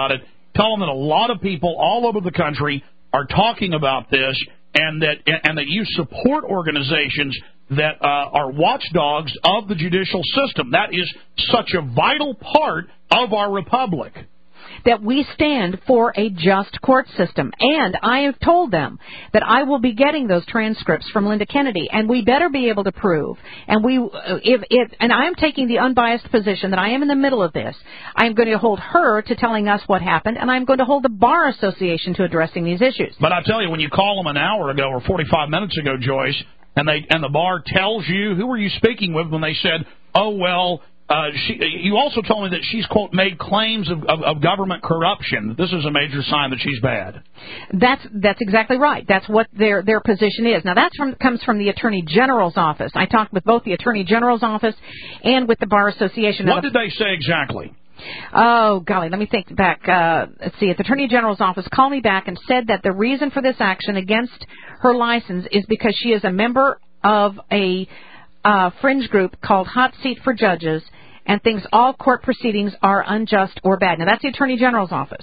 tell them that a lot of people all over the country are talking about this, and that and that you support organizations that uh, are watchdogs of the judicial system. That is such a vital part of our republic. That we stand for a just court system. And I have told them that I will be getting those transcripts from Linda Kennedy, and we better be able to prove. And we, if, if, and I am taking the unbiased position that I am in the middle of this. I am going to hold her to telling us what happened, and I'm going to hold the Bar Association to addressing these issues. But I tell you, when you call them an hour ago or forty-five minutes ago, Joyce, and they and the bar tells you, who were you speaking with when they said, oh, well, Uh, she, you also told me that she's, quote, made claims of, of, of government corruption. This is a major sign that she's bad. That's that's exactly right. That's what their their position is. Now, that comes from the Attorney General's office. I talked with both the Attorney General's office and with the Bar Association. What did they say exactly? Oh, golly, let me think back. Uh, let's see. The Attorney General's office called me back and said that the reason for this action against her license is because she is a member of a uh, fringe group called Hot Seat for Judges, and thinks all court proceedings are unjust or bad. Now, that's the Attorney General's office.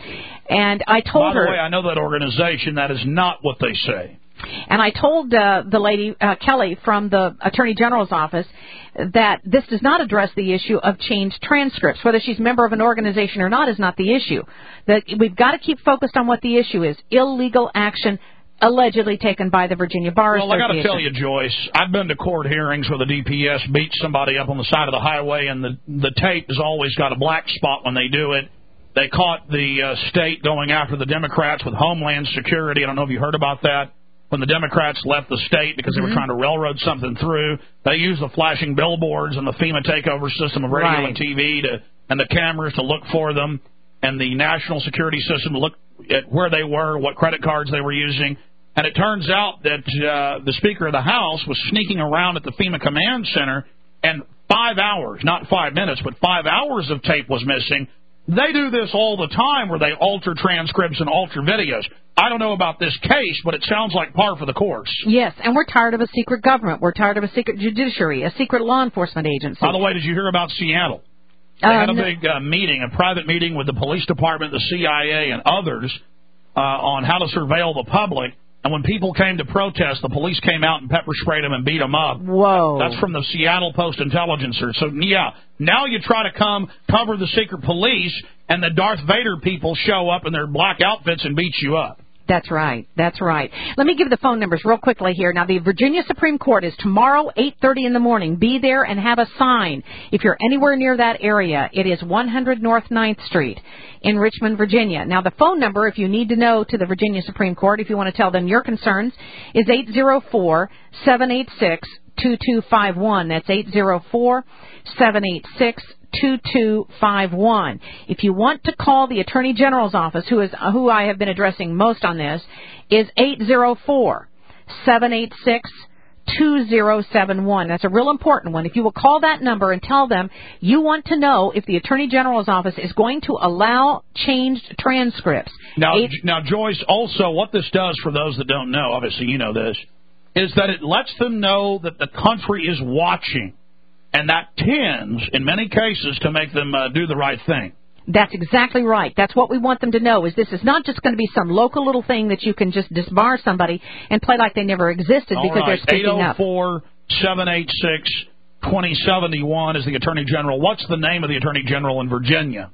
And I told her... By the way, I know that organization. That is not what they say. And I told uh, the lady, uh, Kelly, from the Attorney General's office, that this does not address the issue of changed transcripts. Whether she's a member of an organization or not is not the issue. That we've got to keep focused on what the issue is. Illegal action allegedly taken by the Virginia Bar Well, Association. I got to tell you, Joyce, I've been to court hearings where the D P S beats somebody up on the side of the highway, and the the tape has always got a black spot when they do it. They caught the uh, state going after the Democrats with Homeland Security. I don't know if you heard about that. When the Democrats left the state because they mm-hmm. were trying to railroad something through, they used the flashing billboards and the FEMA takeover system of radio right. and T V to and the cameras to look for them, and the national security system to look at where they were, what credit cards they were using. And it turns out that uh, the Speaker of the House was sneaking around at the FEMA Command Center, and five hours, not five minutes, but five hours of tape was missing. They do this all the time where they alter transcripts and alter videos. I don't know about this case, but it sounds like par for the course. Yes, and we're tired of a secret government. We're tired of a secret judiciary, a secret law enforcement agency. By the way, did you hear about Seattle? They uh, had a no. big uh, meeting, a private meeting with the police department, the C I A, and others uh, on how to surveil the public. And when people came to protest, the police came out and pepper sprayed them and beat them up. Whoa. That's from the Seattle Post-Intelligencer. So, yeah, now you try to come cover the secret police, and the Darth Vader people show up in their black outfits and beat you up. That's right. That's right. Let me give the phone numbers real quickly here. Now, the Virginia Supreme Court is tomorrow, eight thirty in the morning. Be there and have a sign. If you're anywhere near that area, it is one hundred North ninth Street in Richmond, Virginia. Now, the phone number, if you need to know to the Virginia Supreme Court, if you want to tell them your concerns, is eight zero four, seven eight six, two two five one. That's eight zero four, seven eight six, two two five one. If you want to call the Attorney General's office, who is who I have been addressing most on this, is eight zero four, seven eight six, two zero seven one. That's a real important one. If you will call that number and tell them you want to know if the Attorney General's office is going to allow changed transcripts. Now, Eight- now, Joyce, also what this does for those that don't know, obviously you know this, is that it lets them know that the country is watching. And that tends, in many cases, to make them uh, do the right thing. That's exactly right. That's what we want them to know, is this is not just going to be some local little thing that you can just disbar somebody and play like they never existed All because right. they're speaking up. eight oh four, seven eight six, two oh seven one is the Attorney General. What's the name of the Attorney General in Virginia?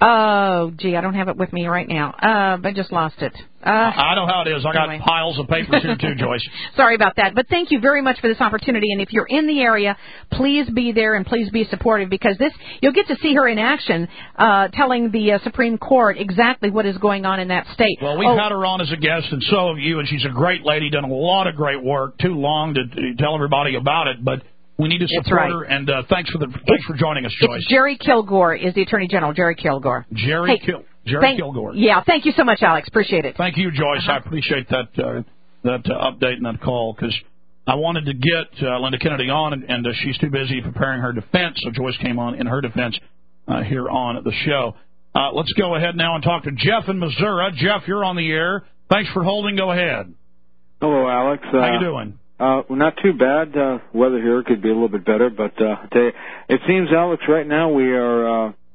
Oh, gee, I don't have it with me right now. Uh, I just lost it. Uh, I know how it is. I got anyway. piles of papers here, too, Joyce. Sorry about that. But thank you very much for this opportunity. And if you're in the area, please be there and please be supportive, because this you'll get to see her in action uh, telling the uh, Supreme Court exactly what is going on in that state. Well, we've oh. had her on as a guest, and so have you, and she's a great lady, done a lot of great work. Too long to, to tell everybody about it, but we need to support right. her, and uh, thanks for the thanks it's, for joining us, Joyce. It's Jerry Kilgore is the Attorney General. Jerry Kilgore. Jerry hey, Kil- Jerry thank, Kilgore. Yeah, thank you so much, Alex. Appreciate it. Thank you, Joyce. Uh-huh. I appreciate that uh, that uh, update and that call, because I wanted to get uh, Linda Kennedy on, and, and uh, she's too busy preparing her defense, so Joyce came on in her defense uh, here on the show. Uh, let's go ahead now and talk to Jeff in Missouri. Jeff, you're on the air. Thanks for holding. Go ahead. Hello, Alex. Uh, How you doing? Uh, well, not too bad. Uh, weather here could be a little bit better, but uh, I tell you, it seems, Alex, right now we are uh,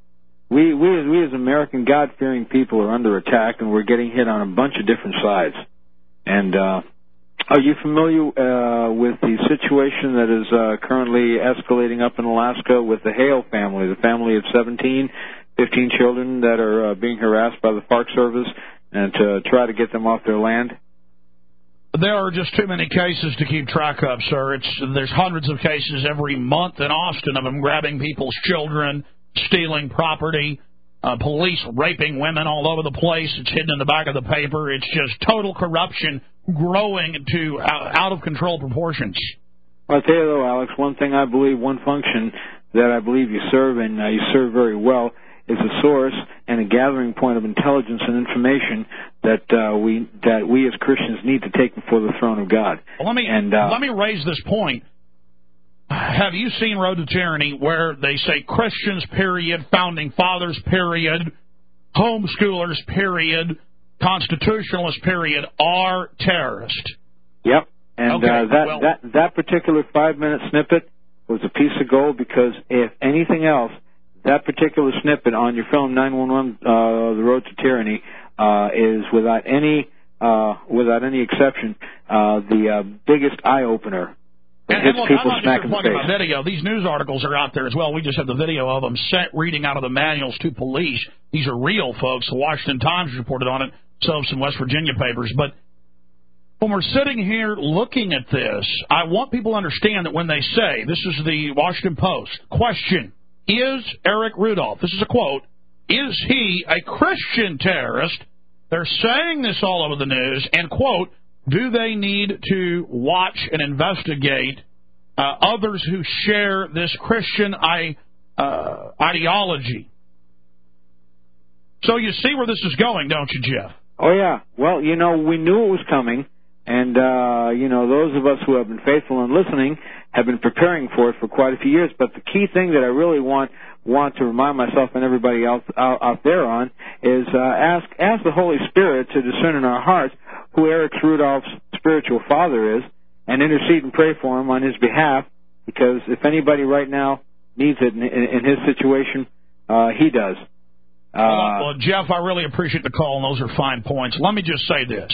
we we we as American God-fearing people are under attack, and we're getting hit on a bunch of different sides. And uh, are you familiar uh, with the situation that is uh, currently escalating up in Alaska with the Hale family, the family of seventeen, fifteen children that are uh, being harassed by the Park Service and to try to get them off their land? There are just too many cases to keep track of, sir. It's, there's hundreds of cases every month in Austin of them grabbing people's children, stealing property, uh, police raping women all over the place. It's hidden in the back of the paper. It's just total corruption growing to out-of-control proportions. Well, I'll tell you, though, Alex, one thing I believe, one function that I believe you serve, and uh, you serve very well, is a source and a gathering point of intelligence and information that uh, we that we as Christians need to take before the throne of God. Well, let me and, uh, let me raise this point. Have you seen Road to Tyranny, where they say Christians, period, founding fathers, period, homeschoolers, period, constitutionalists, period, are terrorists? Yep. And okay, uh, that, well, that that particular five-minute snippet was a piece of gold, because if anything else, that particular snippet on your film nine one one, uh, The Road to Tyranny, uh, is without any uh, without any exception uh, the uh, biggest eye opener. And, and look, I'm not just talking about video. These news articles are out there as well. We just have the video of them set reading out of the manuals to police. These are real, folks. The Washington Times reported on it, so have some West Virginia papers. But when we're sitting here looking at this, I want people to understand that when they say, this is the Washington Post, question, is Eric Rudolph, this is a quote, is he a Christian terrorist? They're saying this all over the news, and, quote, do they need to watch and investigate uh, others who share this Christian I, uh, ideology? So you see where this is going, don't you, Jeff? Oh, yeah. Well, you know, we knew it was coming, and, uh, you know, those of us who have been faithful and listening have been preparing for it for quite a few years. But the key thing that I really want want to remind myself and everybody else out, out there on is uh, ask ask the Holy Spirit to discern in our hearts who Eric Rudolph's spiritual father is, and intercede and pray for him on his behalf, because if anybody right now needs it in, in, in his situation, uh, he does. Uh, well, well, Jeff, I really appreciate the call, and those are fine points. Let me just say this.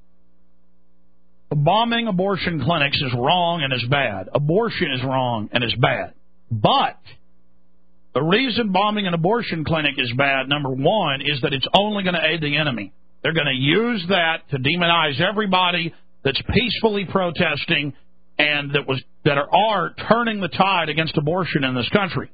Bombing abortion clinics is wrong and is bad. Abortion is wrong and is bad. But the reason bombing an abortion clinic is bad, number one, is that it's only going to aid the enemy. They're going to use that to demonize everybody that's peacefully protesting and that was that are, are turning the tide against abortion in this country.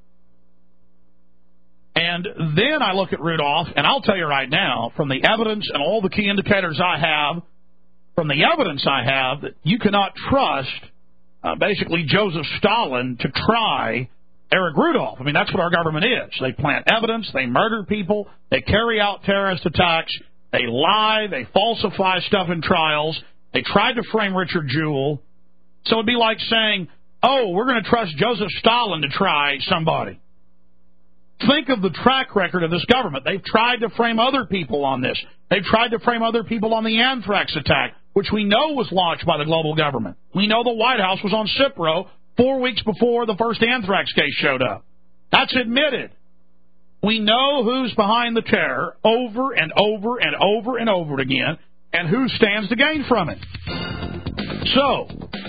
And then I look at Rudolph, and I'll tell you right now, from the evidence and all the key indicators I have, from the evidence I have, that you cannot trust uh, basically Joseph Stalin to try Eric Rudolph. I mean, that's what our government is. They plant evidence, they murder people, they carry out terrorist attacks, they lie, they falsify stuff in trials, they tried to frame Richard Jewell. So it'd be like saying, oh, we're going to trust Joseph Stalin to try somebody. Think of the track record of this government. They've tried to frame other people on this. They've tried to frame other people on the anthrax attack, which we know was launched by the global government. We know the White House was on Cipro four weeks before the first anthrax case showed up. That's admitted. We know who's behind the terror over and over and over and over again, and who stands to gain from it. So,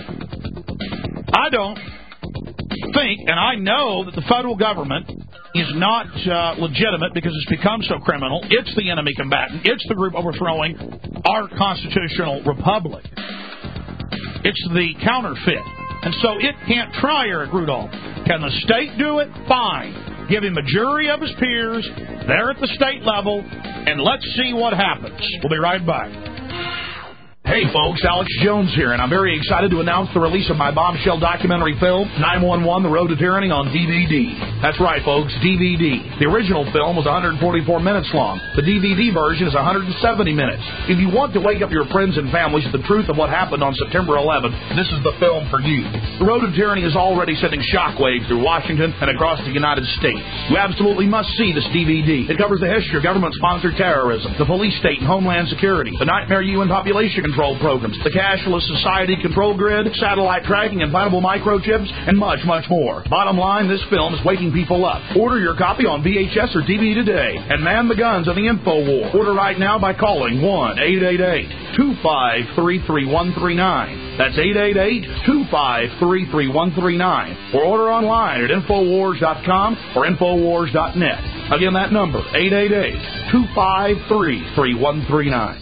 I don't think, and I know that the federal government is not uh, legitimate because it's become so criminal. It's the enemy combatant. It's the group overthrowing our constitutional republic. It's the counterfeit. And so it can't try Eric Rudolph. Can the state do it? Fine. Give him a jury of his peers there at the state level, and let's see what happens. We'll be right back. Hey, folks, Alex Jones here, and I'm very excited to announce the release of my bombshell documentary film, nine one one, The Road to Tyranny, on D V D. That's right, folks, D V D. The original film was one hundred forty-four minutes long. The D V D version is one hundred seventy minutes. If you want to wake up your friends and families to the truth of what happened on September eleventh, this is the film for you. The Road to Tyranny is already sending shockwaves through Washington and across the United States. You absolutely must see this D V D. It covers the history of government-sponsored terrorism, the police state and homeland security, the nightmare U N population control control programs, the cashless society control grid, satellite tracking, implantable microchips, and much, much more. Bottom line, this film is waking people up. Order your copy on V H S or D V D today and man the guns of the info war. Order right now by calling one eight eight eight, two five three, three one three nine. That's eight eight eight, two five three, three one three nine. Or order online at infowars dot com or infowars dot net. Again, that number, eight eight eight, two five three, three one three nine.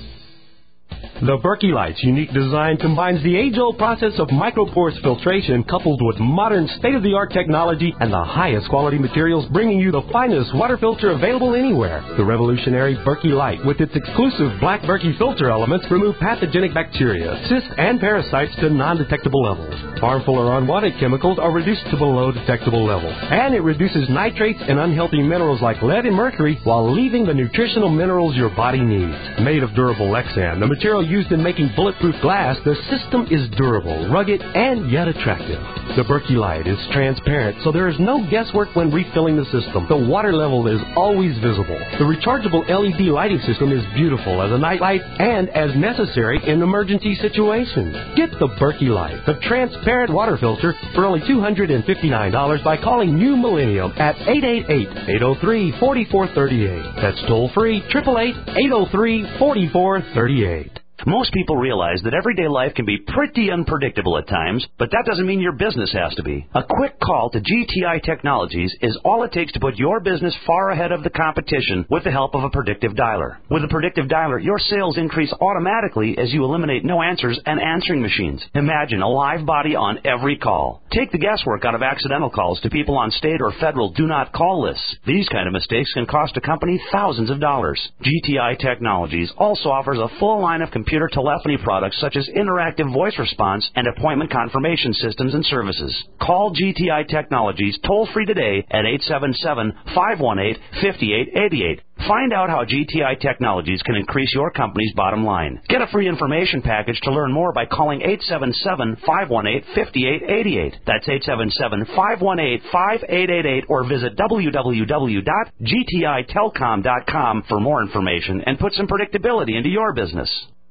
The Berkey Light's unique design combines the age-old process of microporous filtration coupled with modern state-of-the-art technology and the highest quality materials, bringing you the finest water filter available anywhere. The revolutionary Berkey Light, with its exclusive black Berkey filter elements, remove pathogenic bacteria, cysts, and parasites to non-detectable levels. Harmful or unwanted chemicals are reduced to below detectable levels. And it reduces nitrates and unhealthy minerals like lead and mercury while leaving the nutritional minerals your body needs. Made of durable Lexan, the material used in making bulletproof glass, the system is durable, rugged, and yet attractive. The Berkey Light is transparent, so there is no guesswork when refilling the system. The water level is always visible. The rechargeable L E D lighting system is beautiful as a night light and as necessary in emergency situations. Get the Berkey Light, the transparent water filter, for only two hundred fifty-nine dollars by calling New Millennium at eight eight eight, eight oh three, four four three eight. That's toll free, eight eight eight, eight oh three, four four three eight. Most people realize that everyday life can be pretty unpredictable at times, but that doesn't mean your business has to be. A quick call to G T I Technologies is all it takes to put your business far ahead of the competition with the help of a predictive dialer. With a predictive dialer, your sales increase automatically as you eliminate no answers and answering machines. Imagine a live body on every call. Take the guesswork out of accidental calls to people on state or federal do not call lists. These kind of mistakes can cost a company thousands of dollars. G T I Technologies also offers a full line of computer telephony products such as interactive voice response and appointment confirmation systems and services. Call G T I Technologies toll-free today at eight seven seven, five one eight, five eight eight eight. Find out how G T I Technologies can increase your company's bottom line. Get a free information package to learn more by calling eight seven seven, five one eight, five eight eight eight. That's eight seven seven, five one eight, five eight eight eight, or visit w w w dot g t i telcom dot com for more information and put some predictability into your business.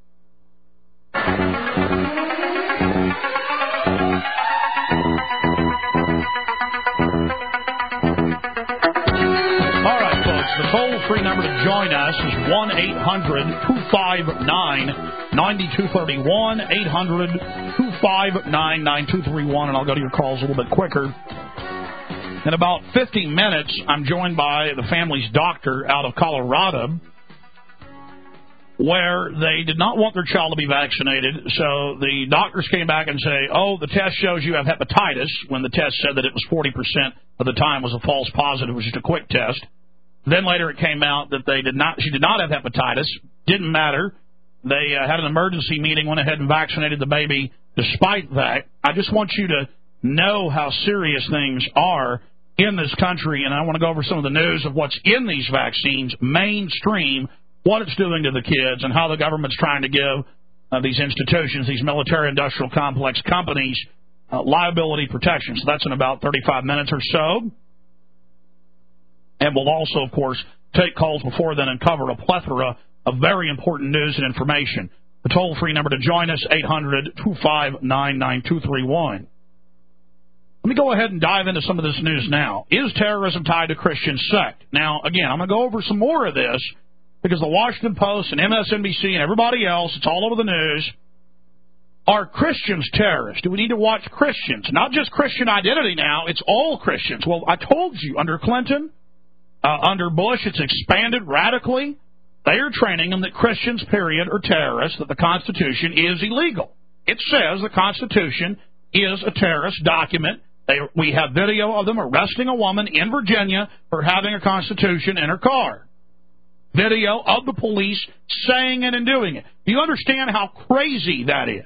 All right, folks, the toll-free number to join us is one eight hundred, two five nine, nine two three one, eight hundred, two five nine, nine two three one, and I'll go to your calls a little bit quicker. In about fifty minutes, I'm joined by the family's doctor out of Colorado, where they did not want their child to be vaccinated, so the doctors came back and say, oh, the test shows you have hepatitis, when the test said that it was forty percent of the time was a false positive, it was just a quick test. Then later it came out that they did not, she did not have hepatitis, didn't matter. They uh, had an emergency meeting, went ahead and vaccinated the baby despite that. I just want you to know how serious things are in this country, and I want to go over some of the news of what's in these vaccines, mainstream, what it's doing to the kids, and how the government's trying to give uh, these institutions, these military-industrial complex companies, uh, liability protection. So that's in about thirty-five minutes or so. And we'll also, of course, take calls before then and cover a plethora of very important news and information. The toll-free number to join us, eight hundred, two five nine, nine two three one. Let me go ahead and dive into some of this news now. Is terrorism tied to Christian sect? Now, again, I'm going to go over some more of this, because the Washington Post and M S N B C and everybody else, it's all over the news. Are Christians terrorists? Do we need to watch Christians? Not just Christian identity now, it's all Christians. Well, I told you, under Clinton, uh, under Bush, it's expanded radically. They are training them that Christians, period, are terrorists, that the Constitution is illegal. It says the Constitution is a terrorist document. They, we have video of them arresting a woman in Virginia for having a Constitution in her car. Video of the police saying it and doing it. Do you understand how crazy that is?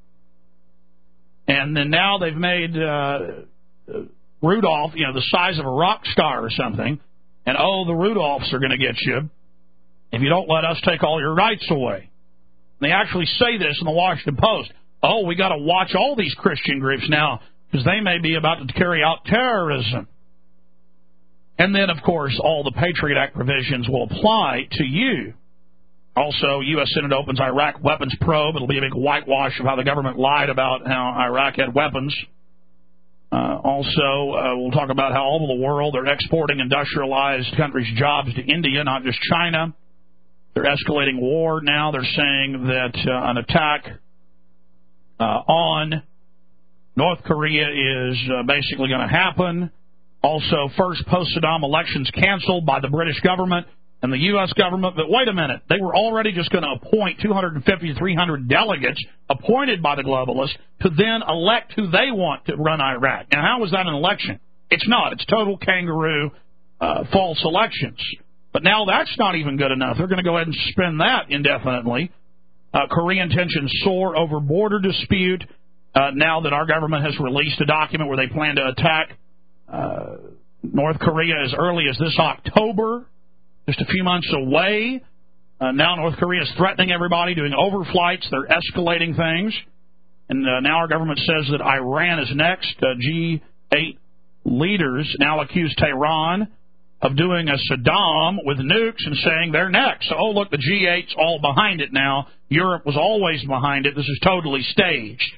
And then now they've made uh, Rudolph, you know, the size of a rock star or something. And, oh, the Rudolphs are going to get you if you don't let us take all your rights away. And they actually say this in the Washington Post. Oh, we got to watch all these Christian groups now because they may be about to carry out terrorism. And then, of course, all the Patriot Act provisions will apply to you. Also, U S. Senate opens Iraq weapons probe. It'll be a big whitewash of how the government lied about how Iraq had weapons. Uh, also, uh, we'll talk about how all over the world they're exporting industrialized countries' jobs to India, not just China. They're escalating war now. They're saying that uh, an attack uh, on North Korea is uh, basically going to happen. Also, first post-Saddam elections canceled by the British government and the U S government. But wait a minute. They were already just going to appoint two hundred fifty to three hundred delegates appointed by the globalists to then elect who they want to run Iraq. Now, how is that an election? It's not. It's total kangaroo uh, false elections. But now that's not even good enough. They're going to go ahead and suspend that indefinitely. Uh, Korean tensions soar over border dispute uh, now that our government has released a document where they plan to attack uh, North Korea as early as this October. Just a few months away. Uh, now North Korea is threatening everybody, doing overflights. They're escalating things. And uh, now our government says that Iran is next. Uh, G eight leaders now accuse Tehran of doing a Saddam with nukes and saying they're next. So, oh, look, the G eight's all behind it now. Europe was always behind it. This is totally staged.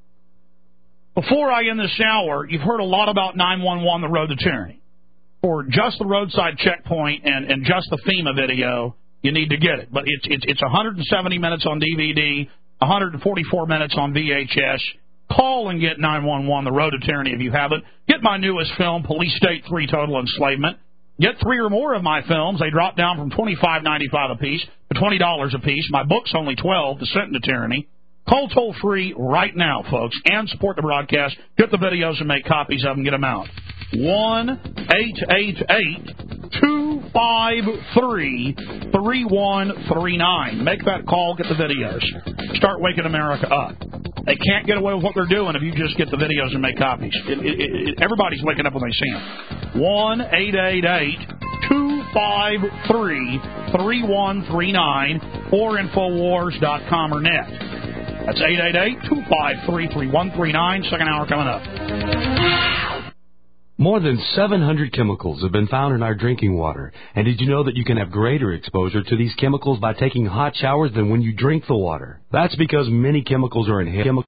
Before I end this hour, you've heard a lot about nine one one, the road to tyranny. For just the roadside checkpoint and, and just the FEMA video, you need to get it. But it's, it's, it's one hundred seventy minutes on D V D, one hundred forty-four minutes on V H S. Call and get nine one one, the road to tyranny, if you haven't. Get my newest film, Police State three, Total Enslavement. Get three or more of my films. They drop down from twenty-five ninety-five a piece to twenty dollars a piece. My book's only twelve dollars, Descent into Tyranny. Call toll-free right now, folks, and support the broadcast. Get the videos and make copies of them. Get them out. one eight eight eight two five three three one three nine. Make that call. Get the videos. Start waking America up. They can't get away with what they're doing if you just get the videos and make copies. It, it, it, everybody's waking up when they see them. one eight eight eight two five three three one three nine or Infowars dot com or net. That's eight eight eight two five three three one three nine. Second hour coming up. More than seven hundred chemicals have been found in our drinking water. And did you know that you can have greater exposure to these chemicals by taking hot showers than when you drink the water? That's because many chemicals are inhaled.